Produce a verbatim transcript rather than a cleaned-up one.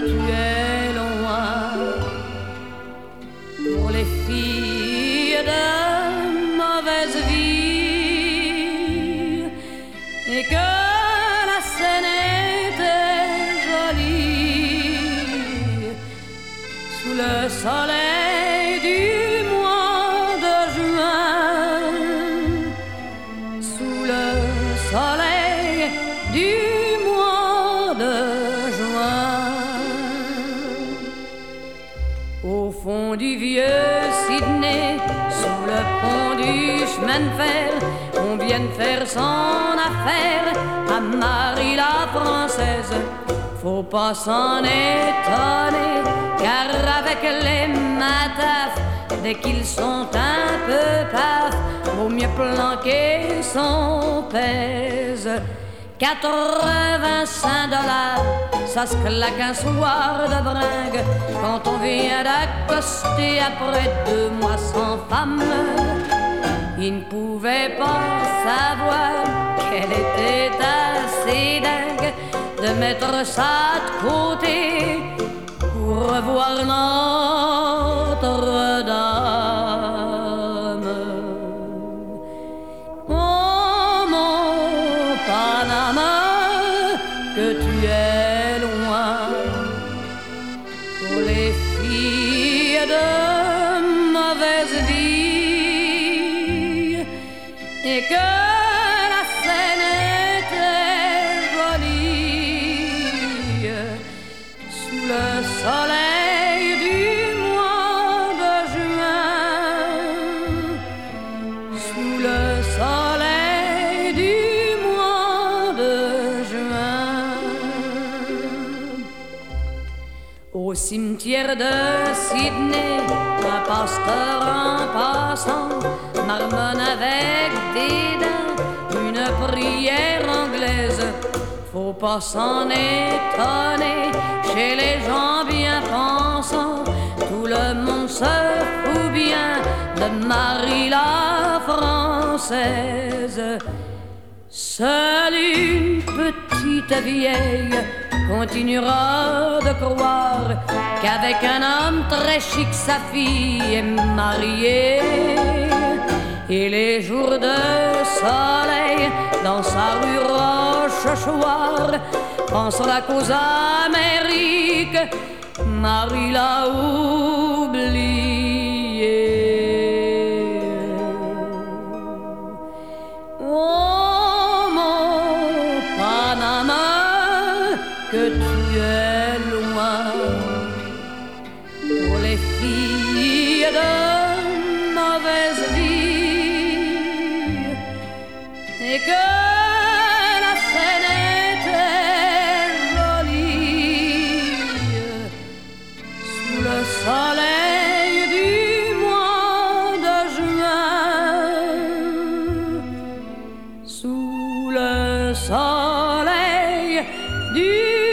tu es loin. Pour les filles de mauvaise vie, et que la scène était jolie sous le soleil du mois de juin, sous le soleil du mois de juin. Au fond du vieux Sydney, sous le pont du chemin de fer, on vient de faire son affaire à Marie la Française. Faut pas s'en étonner, car avec les matafs, dès qu'ils sont un peu paf, vaut mieux planquer son pèse. quatre-vingt-cinq dollars, ça se claque un soir de bringue quand on vient d'accoster après deux mois sans femme. Il ne pouvait pas savoir qu'elle était assez dingue de mettre ça de côté pour revoir Notre-Dame. Oh mon Panama, que tu es loin. Pour les filles de mauvaise vie, et que la scène était jolie sous le soleil du mois de juin, sous le soleil du mois de juin. Au cimetière de Sydney, un pasteur en passant marmonne avec dédain une prière anglaise. Faut pas s'en étonner, chez les gens bien pensants, tout le monde se fout bien de Marie la Française. Seule une petite vieille continuera de croire qu'avec un homme très chic sa fille est mariée. Et les jours de soleil dans sa rue Rochechouart pensera qu'aux Amériques Marie l'a oublié. Oh mon Panama, que tu es loin. Pour les filles de mauvaise vie, et que la scène était jolie sous le soleil du mois de juin, sous le soleil du